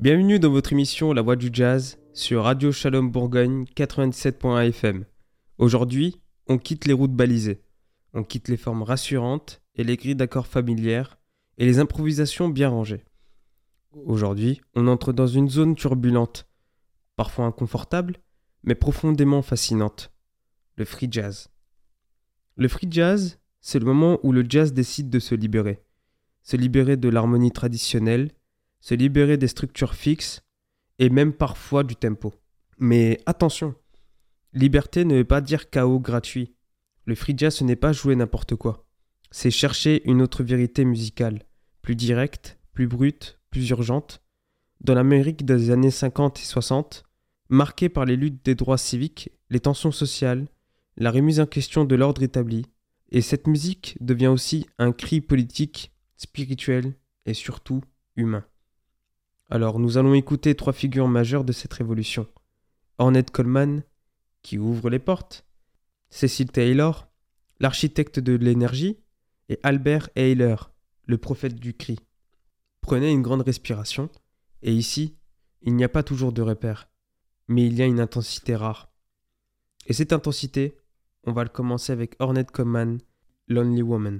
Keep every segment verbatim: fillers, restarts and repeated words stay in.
Bienvenue dans votre émission La Voix du Jazz sur Radio Shalom Bourgogne quatre-vingt-dix-sept point un F M. Aujourd'hui, on quitte les routes balisées. On quitte les formes rassurantes et les grilles d'accords familières et les improvisations bien rangées. Aujourd'hui, on entre dans une zone turbulente, parfois inconfortable, mais profondément fascinante. Le free jazz. Le free jazz, c'est le moment où le jazz décide de se libérer. Se libérer de l'harmonie traditionnelle, se libérer des structures fixes et même parfois du tempo. Mais attention, liberté ne veut pas dire chaos gratuit. Le free jazz, ce n'est pas jouer n'importe quoi. C'est chercher une autre vérité musicale, plus directe, plus brute, plus urgente. Dans l'Amérique des années cinquante et soixante, marquée par les luttes des droits civiques, les tensions sociales, la remise en question de l'ordre établi, et cette musique devient aussi un cri politique, spirituel et surtout humain. Alors nous allons écouter trois figures majeures de cette révolution. Ornette Coleman, qui ouvre les portes, Cecil Taylor, l'architecte de l'énergie, et Albert Ayler, le prophète du cri. Prenez une grande respiration, et ici, il n'y a pas toujours de repère, mais il y a une intensité rare. Et cette intensité, on va le commencer avec Ornette Coleman, Lonely Woman.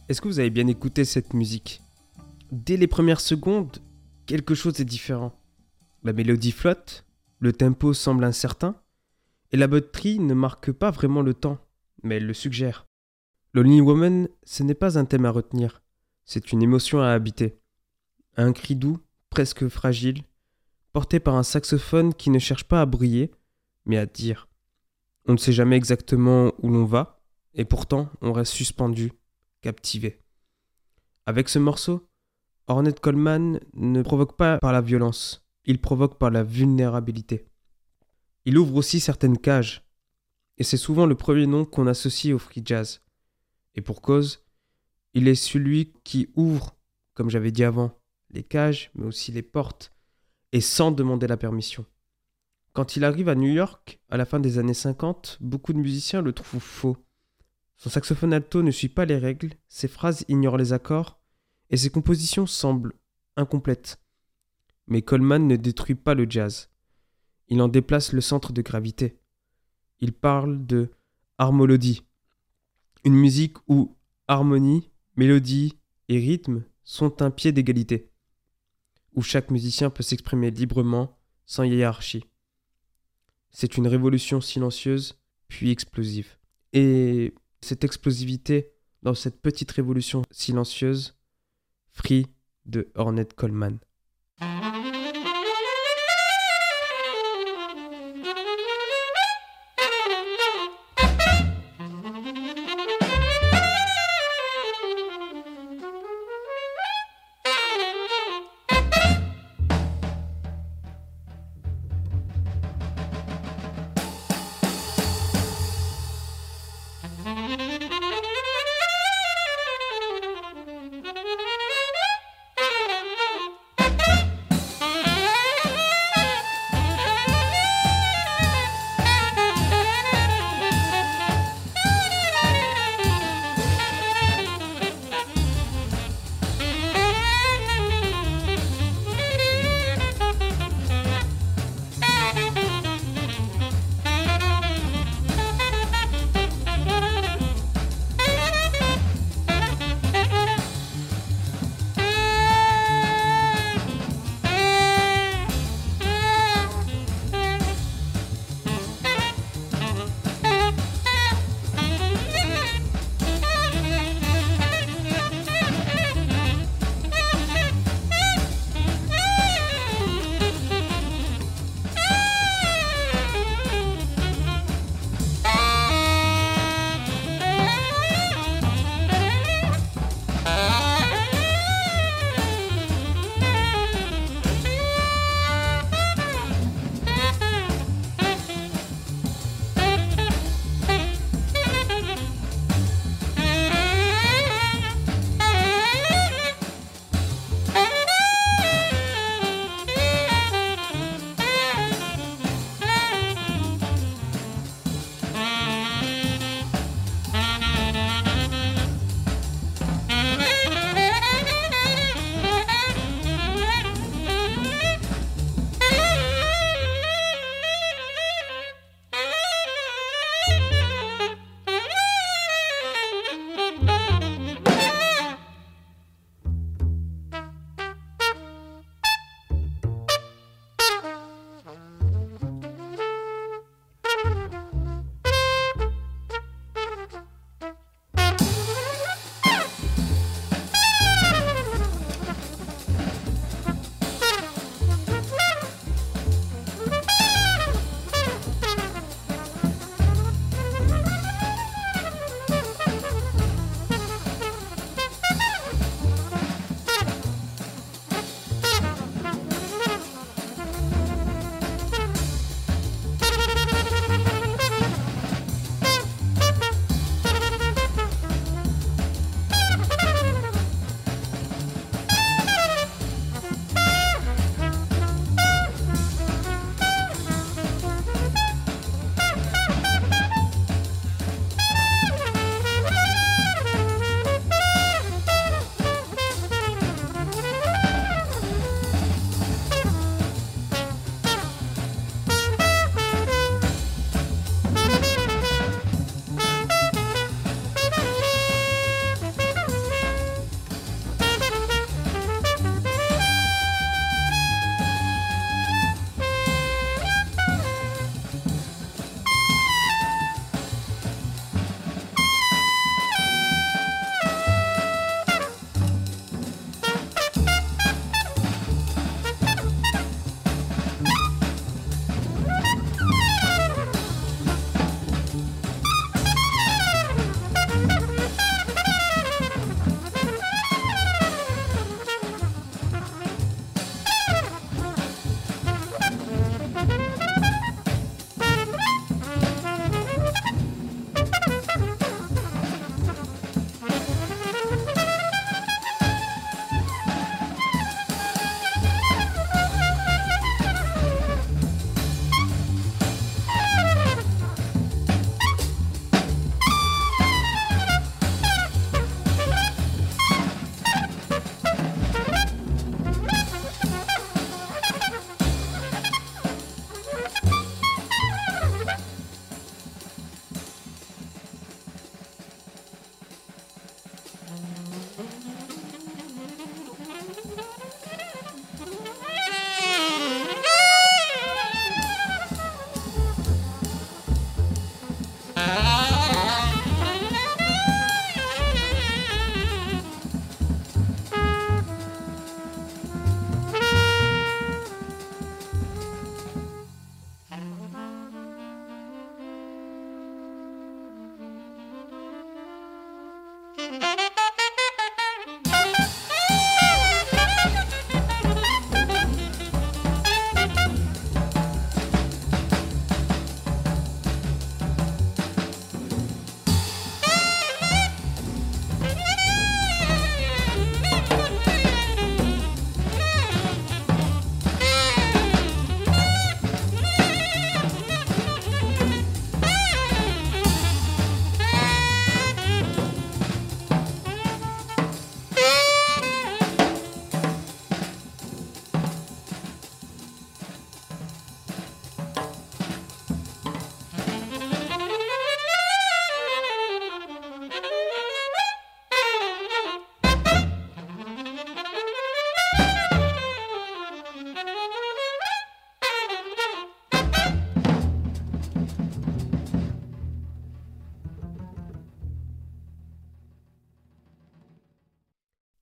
Est-ce que vous avez bien écouté cette musique ? Dès les premières secondes, quelque chose est différent. La mélodie flotte, le tempo semble incertain, et la batterie ne marque pas vraiment le temps, mais elle le suggère. Lonely Woman, ce n'est pas un thème à retenir, c'est une émotion à habiter. Un cri doux, presque fragile, porté par un saxophone qui ne cherche pas à briller, mais à dire. On ne sait jamais exactement où l'on va, et pourtant on reste suspendu, captivé. Avec ce morceau, Ornette Coleman ne provoque pas par la violence, il provoque par la vulnérabilité. Il ouvre aussi certaines cages, et c'est souvent le premier nom qu'on associe au free jazz. Et pour cause, il est celui qui ouvre, comme j'avais dit avant, les cages, mais aussi les portes, et sans demander la permission. Quand il arrive à New York, à la fin des années cinquante, beaucoup de musiciens le trouvent faux. Son saxophone alto ne suit pas les règles, ses phrases ignorent les accords, et ses compositions semblent incomplètes. Mais Coleman ne détruit pas le jazz. Il en déplace le centre de gravité. Il parle de harmolodie, une musique où harmonie, mélodie et rythme sont un pied d'égalité, où chaque musicien peut s'exprimer librement, sans hiérarchie. C'est une révolution silencieuse, puis explosive. Et cette explosivité, dans cette petite révolution silencieuse, Free de Ornette Coleman.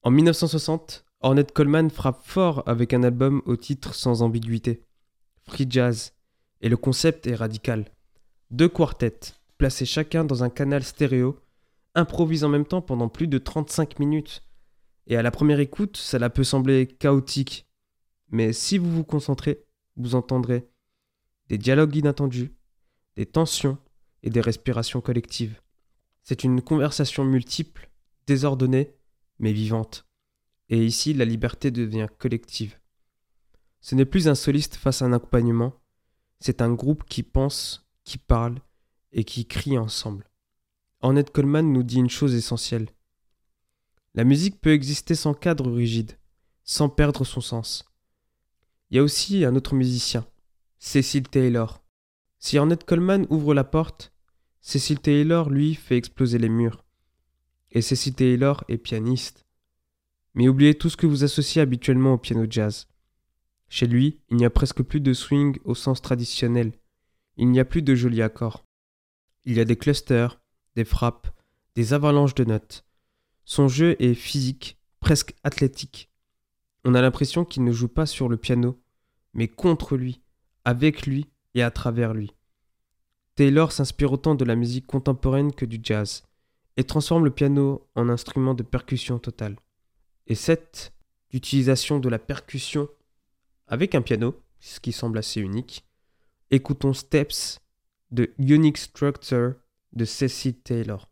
En dix-neuf cent soixante, Ornette Coleman frappe fort avec un album au titre sans ambiguïté, Free Jazz, et le concept est radical. Deux quartets, placés chacun dans un canal stéréo, improvisent en même temps pendant plus de trente-cinq minutes. Et à la première écoute, cela peut sembler chaotique, mais si vous vous concentrez, vous entendrez des dialogues inattendus, des tensions et des respirations collectives. C'est une conversation multiple, désordonnée, mais vivante. Et ici, la liberté devient collective. Ce n'est plus un soliste face à un accompagnement, c'est un groupe qui pense, qui parle et qui crie ensemble. Ornette Coleman nous dit une chose essentielle. La musique peut exister sans cadre rigide, sans perdre son sens. Il y a aussi un autre musicien, Cecil Taylor. Si Ornette Coleman ouvre la porte, Cecil Taylor, lui, fait exploser les murs. Et Cecil Taylor est pianiste. Mais oubliez tout ce que vous associez habituellement au piano jazz. Chez lui, il n'y a presque plus de swing au sens traditionnel. Il n'y a plus de jolis accords. Il y a des clusters, des frappes, des avalanches de notes. Son jeu est physique, presque athlétique. On a l'impression qu'il ne joue pas sur le piano, mais contre lui, avec lui et à travers lui. Taylor s'inspire autant de la musique contemporaine que du jazz, et transforme le piano en instrument de percussion totale. Et cette utilisation de la percussion avec un piano, ce qui semble assez unique, écoutons Steps de Unique Structure de Cecil Taylor.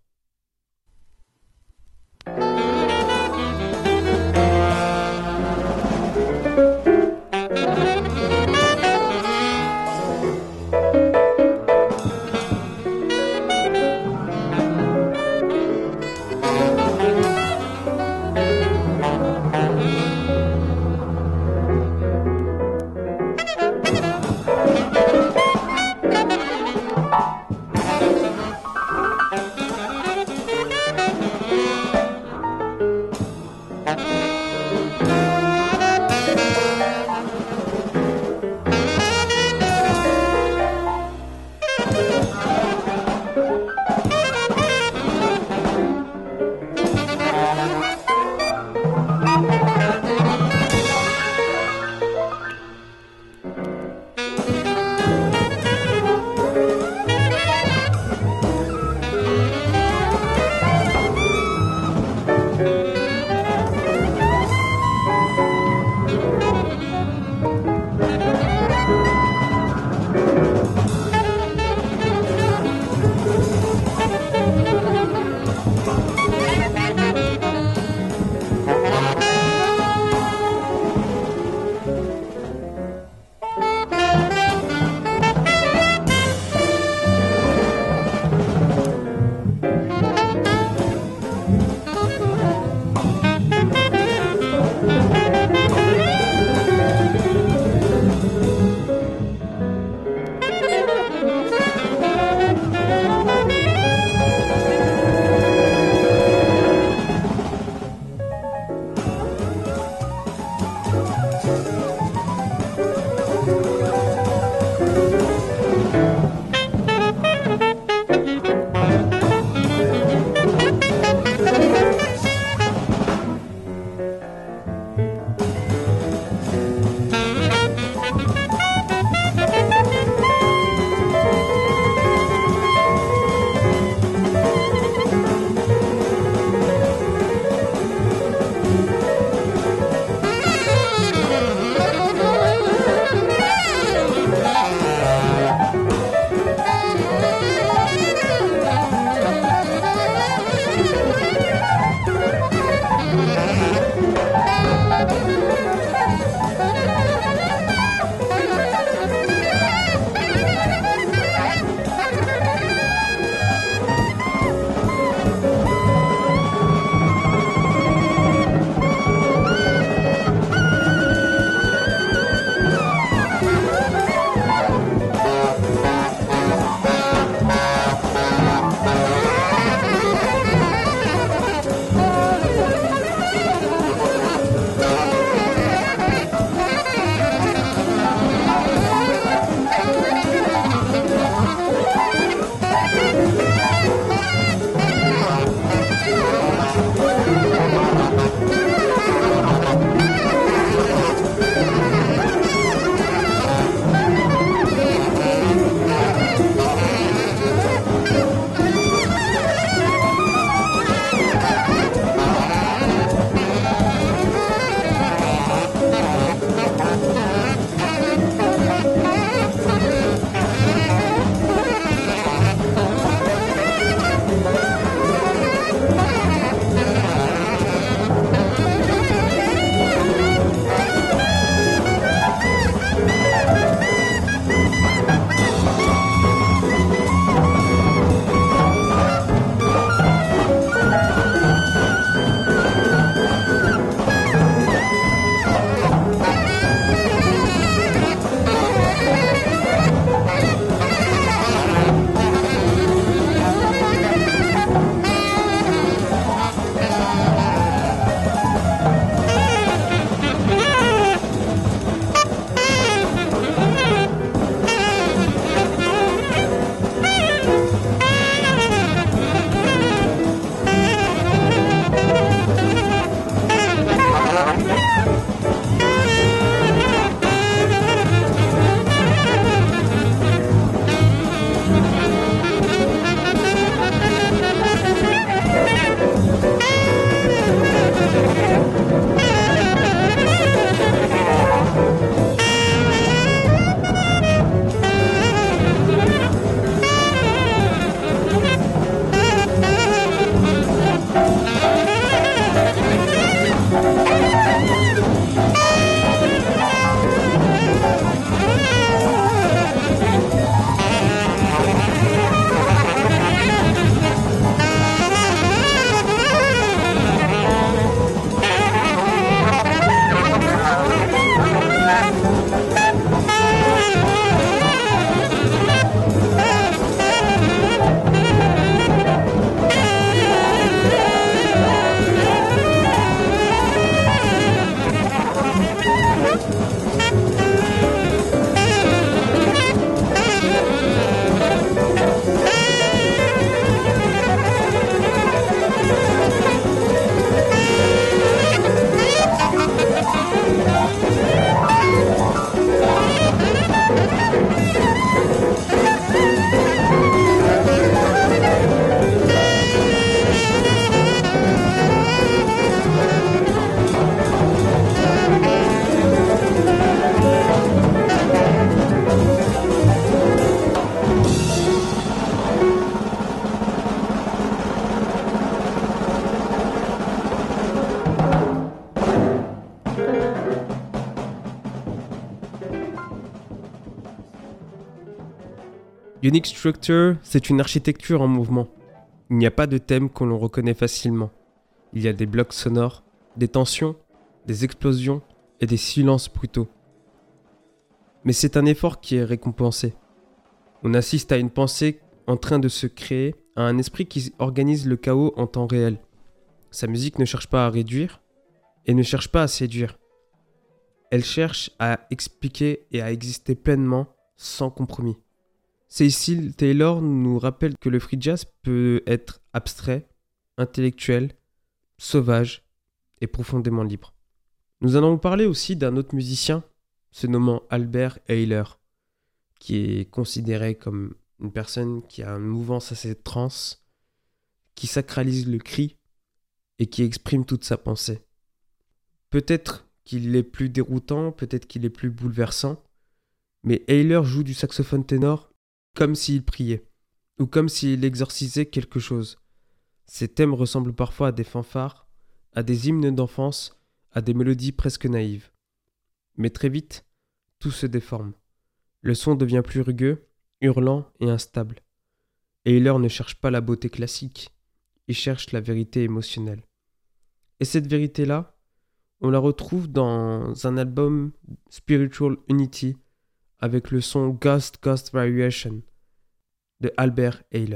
Unique Structure, c'est une architecture en mouvement. Il n'y a pas de thème que l'on reconnaît facilement. Il y a des blocs sonores, des tensions, des explosions et des silences brutaux. Mais c'est un effort qui est récompensé. On assiste à une pensée en train de se créer, à un esprit qui organise le chaos en temps réel. Sa musique ne cherche pas à réduire et ne cherche pas à séduire. Elle cherche à expliquer et à exister pleinement, sans compromis. Cecil Taylor nous rappelle que le free jazz peut être abstrait, intellectuel, sauvage et profondément libre. Nous allons vous parler aussi d'un autre musicien, se nommant Albert Ayler, qui est considéré comme une personne qui a une mouvance assez trance, qui sacralise le cri et qui exprime toute sa pensée. Peut-être qu'il est plus déroutant, peut-être qu'il est plus bouleversant, mais Ayler joue du saxophone ténor comme s'il priait, ou comme s'il exorcisait quelque chose. Ses thèmes ressemblent parfois à des fanfares, à des hymnes d'enfance, à des mélodies presque naïves. Mais très vite, tout se déforme. Le son devient plus rugueux, hurlant et instable. Ayler ne cherche pas la beauté classique, il cherche la vérité émotionnelle. Et cette vérité-là, on la retrouve dans un album Spiritual Unity, avec le son Ghost Ghost Variation de Albert Ayler.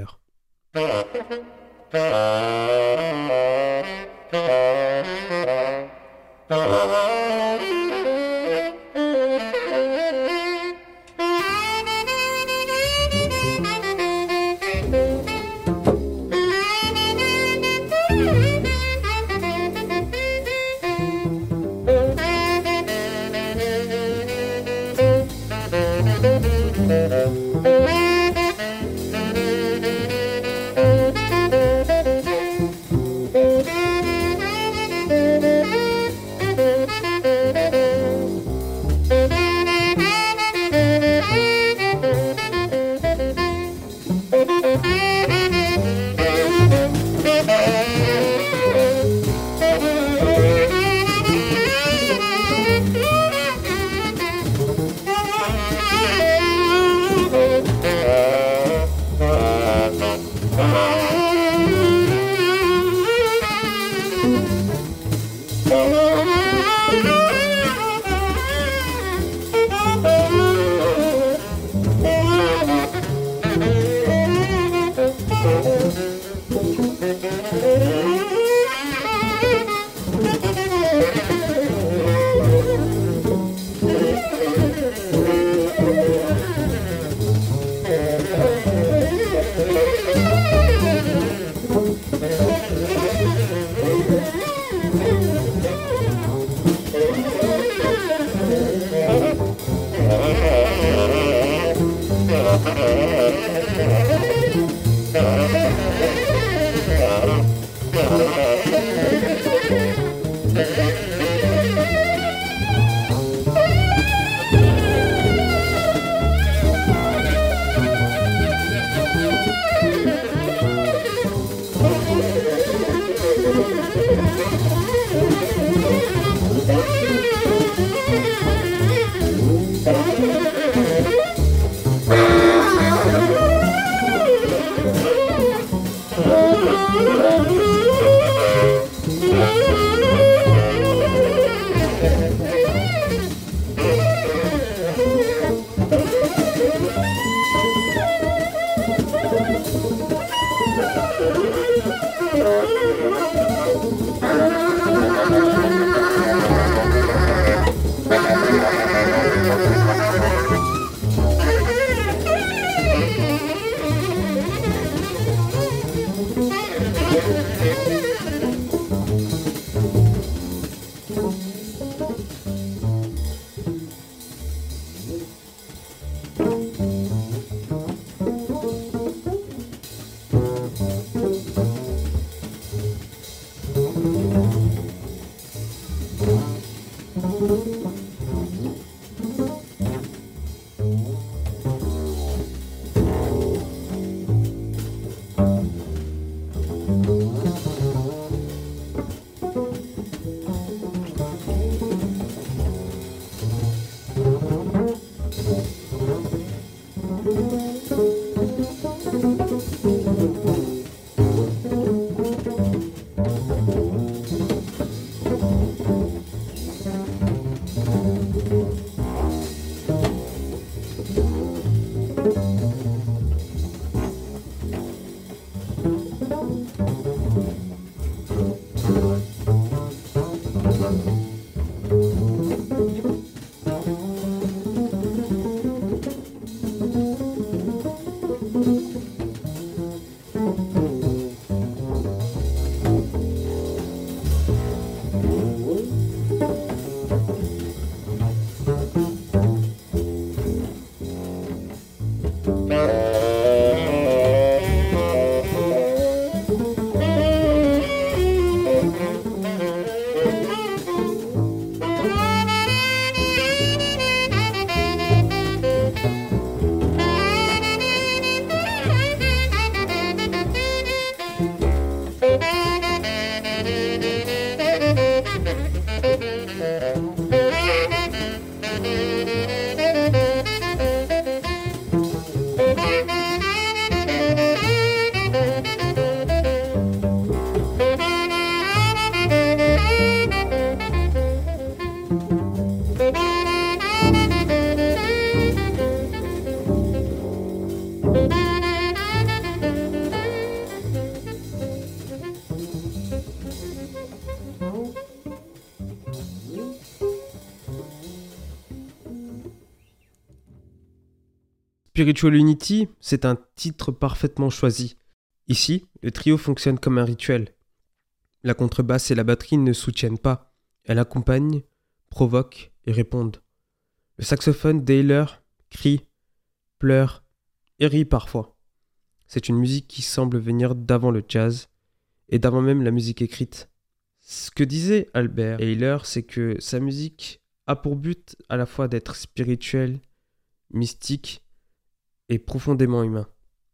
Spiritual Unity, c'est un titre parfaitement choisi. Ici, le trio fonctionne comme un rituel. La contrebasse et la batterie ne soutiennent pas. Elles accompagnent, provoquent et répondent. Le saxophone Dailer crie, pleure et rit parfois. C'est une musique qui semble venir d'avant le jazz et d'avant même la musique écrite. Ce que disait Albert Ayler, c'est que sa musique a pour but à la fois d'être spirituelle, mystique et profondément humain.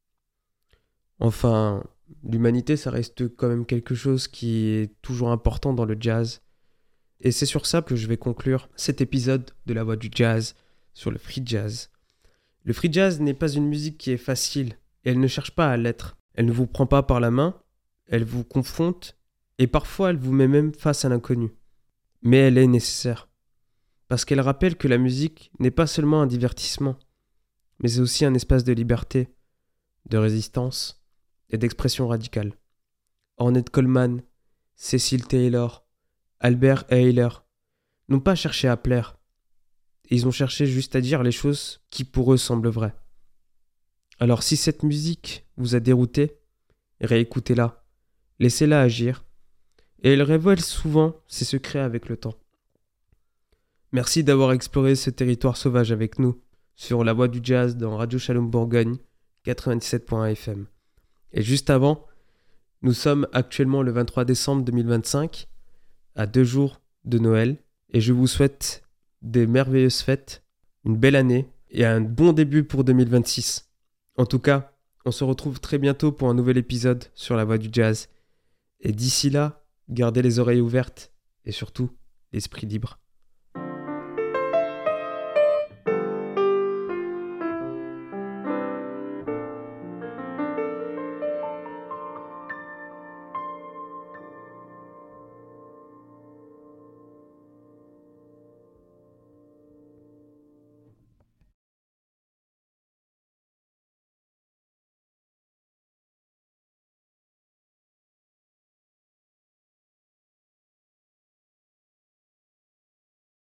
Enfin, l'humanité, ça reste quand même quelque chose qui est toujours important dans le jazz. Et c'est sur ça que je vais conclure cet épisode de La Voix du Jazz sur le free jazz. Le free jazz n'est pas une musique qui est facile et elle ne cherche pas à l'être. Elle ne vous prend pas par la main, elle vous confronte et parfois elle vous met même face à l'inconnu. Mais elle est nécessaire. Parce qu'elle rappelle que la musique n'est pas seulement un divertissement, mais aussi un espace de liberté, de résistance et d'expression radicale. Ornette Coleman, Cecil Taylor, Albert Ayler n'ont pas cherché à plaire. Ils ont cherché juste à dire les choses qui pour eux semblent vraies. Alors si cette musique vous a dérouté, réécoutez-la, laissez-la agir, et elle révèle souvent ses secrets avec le temps. Merci d'avoir exploré ce territoire sauvage avec nous, sur La Voix du Jazz dans Radio Shalom Bourgogne, quatre-vingt-dix-sept point un F M. Et juste avant, nous sommes actuellement le vingt-trois décembre deux mille vingt-cinq, à deux jours de Noël, et je vous souhaite des merveilleuses fêtes, une belle année et un bon début pour deux mille vingt-six. En tout cas, on se retrouve très bientôt pour un nouvel épisode sur La Voix du Jazz. Et d'ici là, gardez les oreilles ouvertes et surtout l'esprit libre.